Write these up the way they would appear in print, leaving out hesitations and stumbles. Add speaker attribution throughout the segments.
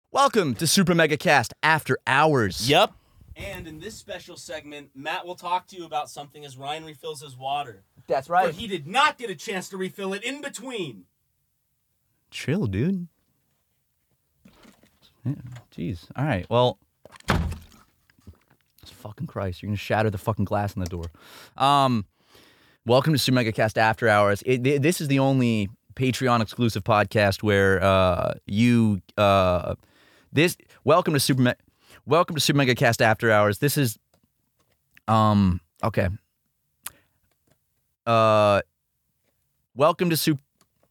Speaker 1: Welcome to Super Mega Cast After Hours.
Speaker 2: Yep. And in this special segment, Matt will talk to you about something as Ryan refills his water.
Speaker 1: That's right.
Speaker 2: But he did not get a chance to refill it in between.
Speaker 1: Chill, dude. Yeah, jeez. All right, well. Fucking Christ, you're going to shatter the fucking glass in the door. Welcome to Super Mega Cast After Hours. This is the only Patreon exclusive podcast where welcome to Super Mega Cast After Hours. This is okay. Welcome to Super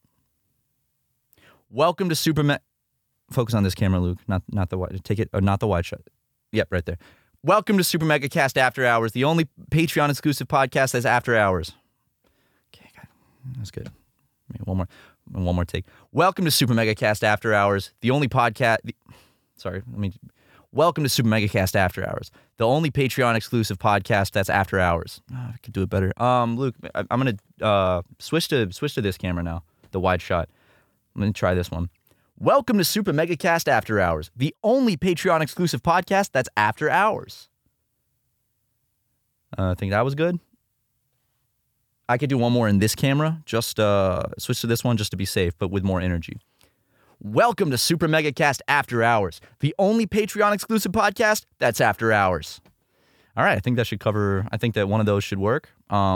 Speaker 1: Focus on this camera, Luke. Not the wide. Take it, or not the wide shot. Yep, right there. Welcome to Super Mega Cast After Hours, the only Patreon exclusive podcast that's after hours. Okay, that's good. Maybe one more take. Welcome to Super Mega Cast After Hours, the only podcast. Welcome to Super Mega Cast After Hours, the only Patreon exclusive podcast that's after hours. Oh, I could do it better. Luke, I'm gonna switch to this camera now, the wide shot. I'm gonna try this one. Welcome to Super Mega Cast After Hours, the only Patreon exclusive podcast that's after hours. I think that was good. I could do one more in this camera, just switch to this one just to be safe, but with more energy. Welcome to Super Mega Cast After Hours, the only Patreon exclusive podcast that's after hours. All right, I think that one of those should work.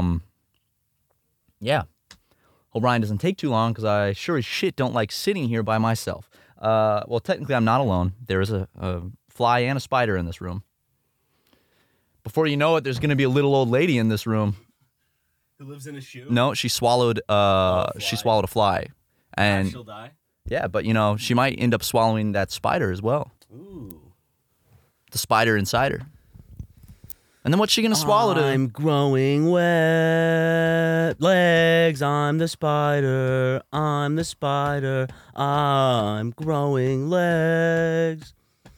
Speaker 1: Yeah. Hope Ryan doesn't take too long because I sure as shit don't like sitting here by myself. Well, technically I'm not alone. There is a fly and a spider in this room. Before you know it, there's going to be a little old lady in this room.
Speaker 2: Who lives in a shoe?
Speaker 1: No, she swallowed a fly. And
Speaker 2: she'll die?
Speaker 1: Yeah, but she might end up swallowing that spider as well.
Speaker 2: Ooh.
Speaker 1: The spider inside her. And then what's she gonna swallow?
Speaker 2: I'm growing wet legs. I'm the spider. I'm growing legs.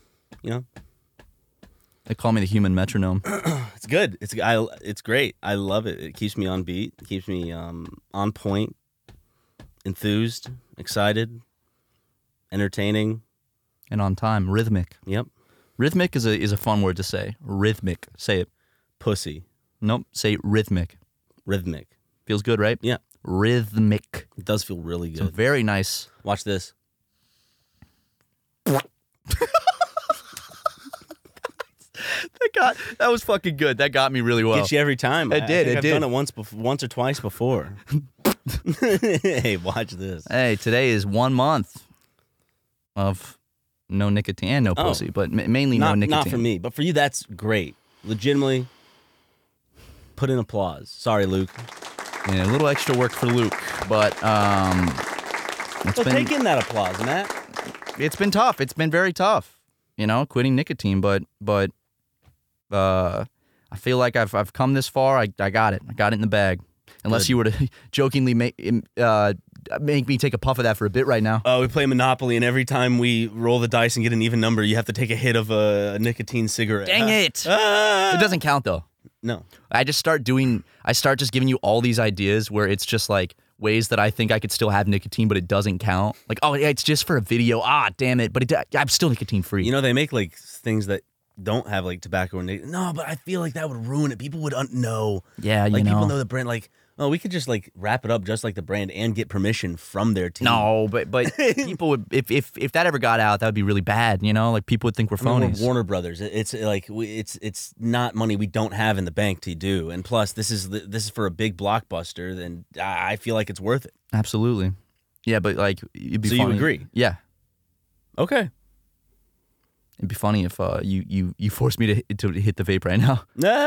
Speaker 1: They call me the human metronome.
Speaker 2: It's good. It's great. I love it. It keeps me on beat. It keeps me on point, enthused, excited, entertaining,
Speaker 1: and on time. Rhythmic.
Speaker 2: Yep.
Speaker 1: Rhythmic is a fun word to say. Rhythmic. Say it.
Speaker 2: Pussy.
Speaker 1: Nope. Say rhythmic.
Speaker 2: Rhythmic.
Speaker 1: Feels good, right?
Speaker 2: Yeah.
Speaker 1: Rhythmic.
Speaker 2: It does feel really good.
Speaker 1: Some very nice.
Speaker 2: Watch this.
Speaker 1: That was fucking good. That got me really well.
Speaker 2: Gets you every time.
Speaker 1: It did.
Speaker 2: I've done it once or twice before. Hey, watch this.
Speaker 1: Hey, today is 1 month of no nicotine and no pussy, but mainly no nicotine.
Speaker 2: Not for me, but for you, that's great. Legitimately, put in applause. Sorry, Luke.
Speaker 1: Yeah, a little extra work for Luke, but
Speaker 2: take in that applause, Matt.
Speaker 1: It's been tough. It's been very tough, quitting nicotine, but I feel like I've come this far. I got it. I got it in the bag. Unless you were to jokingly make me take a puff of that for a bit right now.
Speaker 2: Oh, we play Monopoly, and every time we roll the dice and get an even number, you have to take a hit of a nicotine cigarette.
Speaker 1: Dang it! It doesn't count though.
Speaker 2: No.
Speaker 1: I start just giving you all these ideas where it's just like ways that I think I could still have nicotine, but it doesn't count. Like, oh, yeah, it's just for a video. Ah, damn it! But I'm still nicotine free.
Speaker 2: They make like things that don't have like tobacco or nicotine. No, but I feel like that would ruin it. People would know.
Speaker 1: Yeah,
Speaker 2: people know the brand. Like, oh, we could just like wrap it up just like the brand and get permission from their team.
Speaker 1: No, but people would if that ever got out, that would be really bad. Like people would think we're phonies.
Speaker 2: We're Warner Brothers. It's like it's not money we don't have in the bank to do. And plus, this is for a big blockbuster. Then I feel like it's worth it.
Speaker 1: Absolutely. Yeah, but like it'd be.
Speaker 2: So
Speaker 1: funny.
Speaker 2: You agree?
Speaker 1: Yeah.
Speaker 2: Okay.
Speaker 1: It'd be funny if you forced me to hit the vape right now.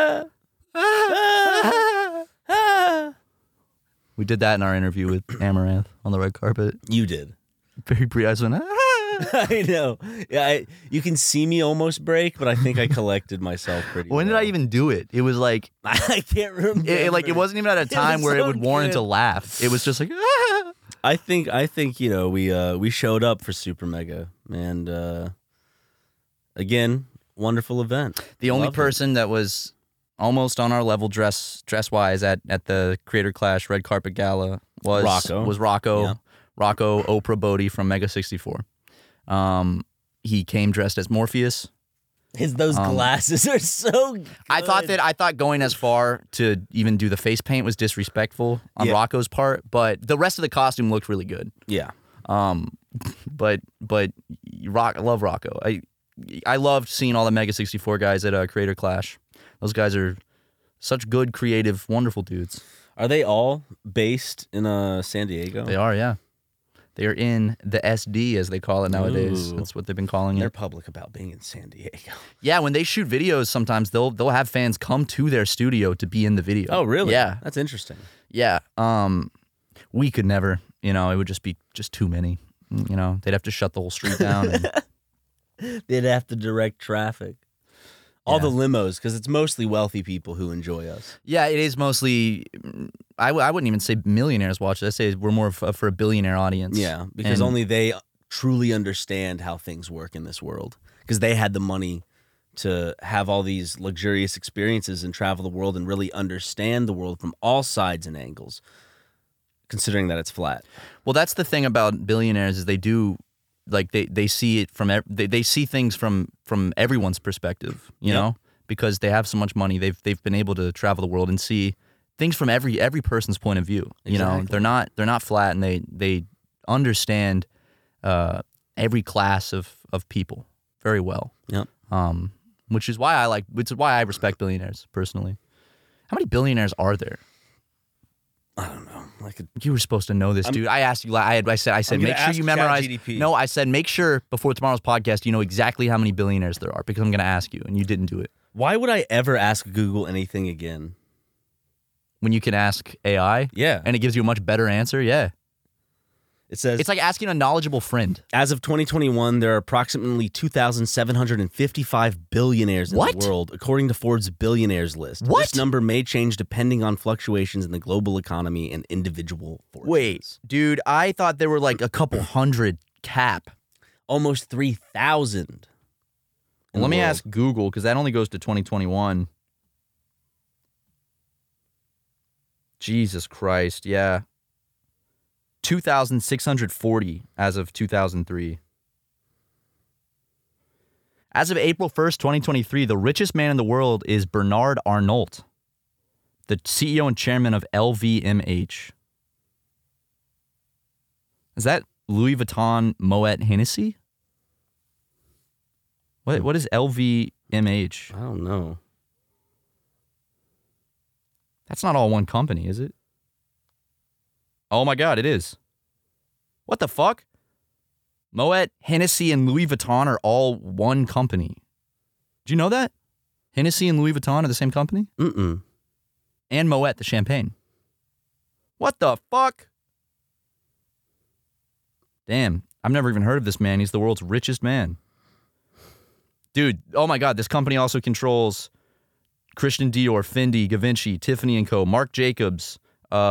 Speaker 1: We did that in our interview with Amaranth on the red carpet.
Speaker 2: You did.
Speaker 1: Very brief. I just went,
Speaker 2: I know. Yeah, you can see me almost break, but I think I collected myself pretty well.
Speaker 1: When did I even do it? It was like...
Speaker 2: I can't remember.
Speaker 1: It wasn't even at a time where it would warrant a laugh. It was just like...
Speaker 2: I think we showed up for Super Mega. And again, wonderful event.
Speaker 1: The only person that was almost on our level dress wise at the Creator Clash Red Carpet Gala was Rocco.
Speaker 2: Yeah.
Speaker 1: Rocco Oprah Bodie from Mega 64. he came dressed as Morpheus.
Speaker 2: Those glasses are so good.
Speaker 1: I thought going as far to even do the face paint was disrespectful on Rocco's part, but the rest of the costume looked really good.
Speaker 2: Yeah.
Speaker 1: But I love Rocco. I loved seeing all the Mega 64 guys at Creator Clash. Those guys are such good, creative, wonderful dudes.
Speaker 2: Are they all based in San Diego?
Speaker 1: They are, yeah. They are in the SD, as they call it nowadays.
Speaker 2: Ooh.
Speaker 1: That's what they've been calling
Speaker 2: They're
Speaker 1: it.
Speaker 2: public about being in San Diego.
Speaker 1: Yeah, when they shoot videos, sometimes they'll have fans come to their studio to be in the video.
Speaker 2: Oh, really?
Speaker 1: Yeah.
Speaker 2: That's interesting.
Speaker 1: Yeah. We could never. It would just be too many. They'd have to shut the whole street down. And,
Speaker 2: They'd have to direct traffic. All the limos, because it's mostly wealthy people who enjoy us.
Speaker 1: yeah, it is mostly. I wouldn't even say millionaires watch it. I say we're more for a billionaire audience.
Speaker 2: Yeah, because only they truly understand how things work in this world. Because they had the money to have all these luxurious experiences and travel the world and really understand the world from all sides and angles, considering that it's flat.
Speaker 1: Well, that's the thing about billionaires is they do. Like they see it from they see things from everyone's perspective, you know, because they have so much money. They've been able to travel the world and see things from every person's point of view.
Speaker 2: Exactly.
Speaker 1: They're not flat, and they understand every class of people very well.
Speaker 2: Yep.
Speaker 1: Which is why I respect billionaires personally. How many billionaires are there?
Speaker 2: I don't know.
Speaker 1: You were supposed to know this, dude. I asked you. I said, make sure you memorize.
Speaker 2: ChatGPT.
Speaker 1: No, I said, make sure before tomorrow's podcast, you know exactly how many billionaires there are because I'm going to ask you, and you didn't do it.
Speaker 2: Why would I ever ask Google anything again?
Speaker 1: When you can ask AI,
Speaker 2: Yeah.
Speaker 1: and it gives you a much better answer, yeah.
Speaker 2: It says,
Speaker 1: It's like asking a knowledgeable friend.
Speaker 2: as of 2021, there are approximately 2,755 billionaires in
Speaker 1: What?
Speaker 2: the world, according to Forbes' billionaires list.
Speaker 1: What?
Speaker 2: This number may change depending on fluctuations in the global economy and individual fortunes.
Speaker 1: Wait, dude, I thought there were like a couple hundred cap.
Speaker 2: Almost 3,000.
Speaker 1: Well, let me ask Google because that only goes to 2021. Jesus Christ, yeah. 2,640 as of 2003. As of April 1st, 2023, the richest man in the world is Bernard Arnault, the CEO and chairman of LVMH. Is that Louis Vuitton Moet Hennessy? What is LVMH?
Speaker 2: I don't know.
Speaker 1: That's not all one company, is it? Oh my God, it is. What the fuck? Moet, Hennessy, and Louis Vuitton are all one company. Do you know that? Hennessy and Louis Vuitton are the same company?
Speaker 2: Mm-mm.
Speaker 1: And Moet, the champagne. What the fuck? Damn, I've never even heard of this man. He's the world's richest man. Dude, oh my God, this company also controls Christian Dior, Fendi, Givenchy, Tiffany & Co., Marc Jacobs,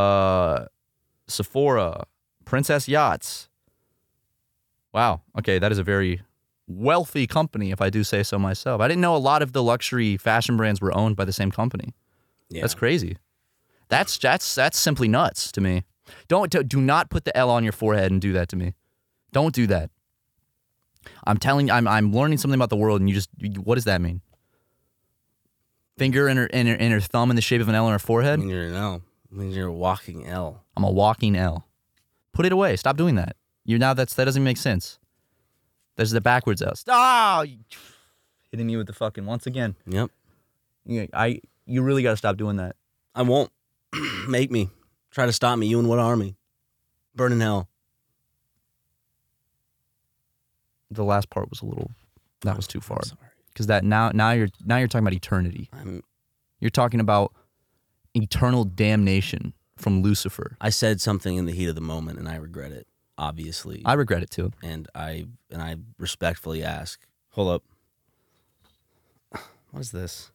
Speaker 1: Sephora, Princess Yachts. Wow. Okay, that is a very wealthy company, if I do say so myself. I didn't know a lot of the luxury fashion brands were owned by the same company.
Speaker 2: Yeah.
Speaker 1: That's crazy. That's simply nuts to me. Do not put the L on your forehead and do that to me. Don't do that. I'm learning something about the world, and what does that mean? Finger and her thumb in the shape of an L on her forehead?
Speaker 2: I mean, you're an L. I mean, you're a walking L.
Speaker 1: I'm a walking L. Put it away. Stop doing that. That doesn't even make sense. There's the backwards L. Oh, hitting me with the fucking once again.
Speaker 2: Yep.
Speaker 1: You really got to stop doing that.
Speaker 2: I won't. Make me. Try to stop me. You and what army? Burn in hell.
Speaker 1: The last part was that was too far.
Speaker 2: I'm sorry.
Speaker 1: Because now you're talking about eternity. You're talking about eternal damnation from Lucifer.
Speaker 2: I said something in the heat of the moment, and I regret it. Obviously,
Speaker 1: I regret it too.
Speaker 2: and I respectfully ask. Hold up. What is this?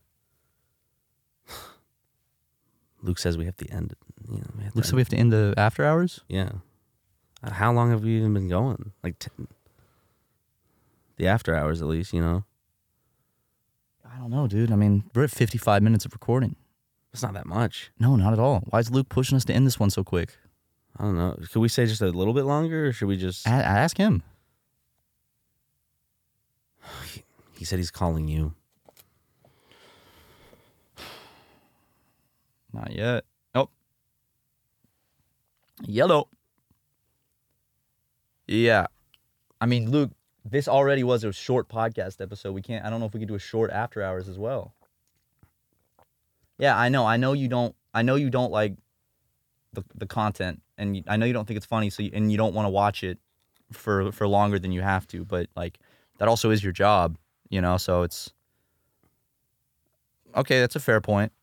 Speaker 2: Luke says we have to end it.
Speaker 1: Looks like we have to end the after hours.
Speaker 2: Yeah. How long have we even been going? Like the after hours, at least.
Speaker 1: I don't know, dude. I mean, we're at 55 minutes of recording.
Speaker 2: It's not that much.
Speaker 1: No, not at all. Why is Luke pushing us to end this one so quick?
Speaker 2: I don't know. Could we say just a little bit longer, or should we just?
Speaker 1: Ask him.
Speaker 2: He said he's calling you.
Speaker 1: Not yet. Oh. Yellow. Yeah. I mean, Luke, this already was a short podcast episode. I don't know if we could do a short after hours as well. Yeah, I know. I know you don't like the content, and I know you don't think it's funny, and you don't want to watch it for longer than you have to, but like that also is your job, so it's okay. That's a fair point.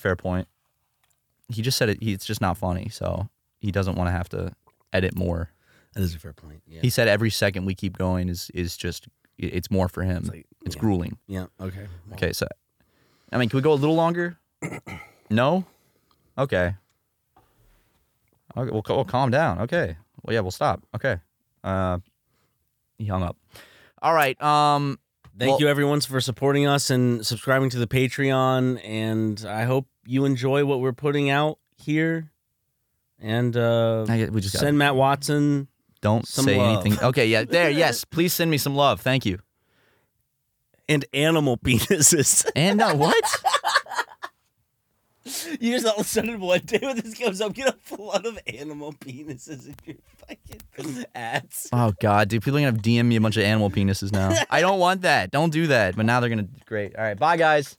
Speaker 1: He just said it's just not funny, so he doesn't want to have to edit more.
Speaker 2: That is a fair point. Yeah.
Speaker 1: He said every second we keep going is just it's more for him. It's grueling.
Speaker 2: Yeah. Okay. Well.
Speaker 1: Okay. So, I mean, can we go a little longer? No. Okay. Okay. We'll calm down. Okay. Well, yeah, we'll stop. Okay. He hung up. All right.
Speaker 2: Thank you, everyone, for supporting us and subscribing to the Patreon. And I hope you enjoy what we're putting out here. And
Speaker 1: we just
Speaker 2: send Matt Watson.
Speaker 1: Don't say
Speaker 2: love.
Speaker 1: anything. Okay. Yeah. There. Yes. Please send me some love. Thank you.
Speaker 2: And animal penises.
Speaker 1: And what?
Speaker 2: You just all of a sudden one day when this comes up, get a flood of animal penises in your fucking ads.
Speaker 1: Oh, God, dude. People are going to DM me a bunch of animal penises now. I don't want that. Don't do that. But now they're going to... Great. All right. Bye, guys.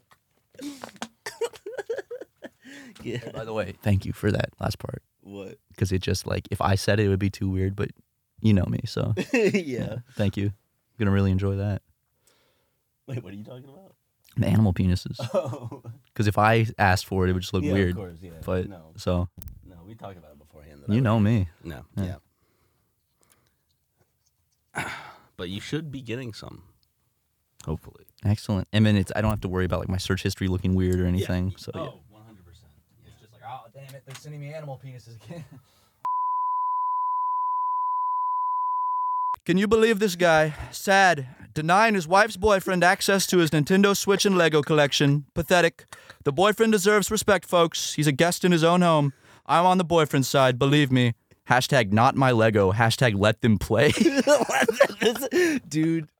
Speaker 2: Yeah.
Speaker 1: Hey, by the way, thank you for that last part.
Speaker 2: What?
Speaker 1: Because it just, like, if I said it, it would be too weird, but you know me, so...
Speaker 2: Yeah.
Speaker 1: Thank you. I'm going to really enjoy that.
Speaker 2: Wait, what are you talking about?
Speaker 1: The animal penises.
Speaker 2: Oh.
Speaker 1: Because if I asked for it, it would just look weird.
Speaker 2: Of course, yeah.
Speaker 1: But,
Speaker 2: No, we talked about it beforehand.
Speaker 1: You know me.
Speaker 2: No,
Speaker 1: Yeah.
Speaker 2: But you should be getting some. Hopefully.
Speaker 1: Excellent. And then I don't have to worry about, like, my search history looking weird or anything.
Speaker 2: Yeah.
Speaker 1: So,
Speaker 2: oh,
Speaker 1: yeah.
Speaker 2: 100%. Yeah.
Speaker 1: It's just like, oh, damn it, they're sending me animal penises again. Can you believe this guy? Sad. Denying his wife's boyfriend access to his Nintendo Switch and Lego collection. Pathetic. The boyfriend deserves respect, folks. He's a guest in his own home. I'm on the boyfriend's side, believe me. Hashtag not my Lego. Hashtag let them play.
Speaker 2: Dude,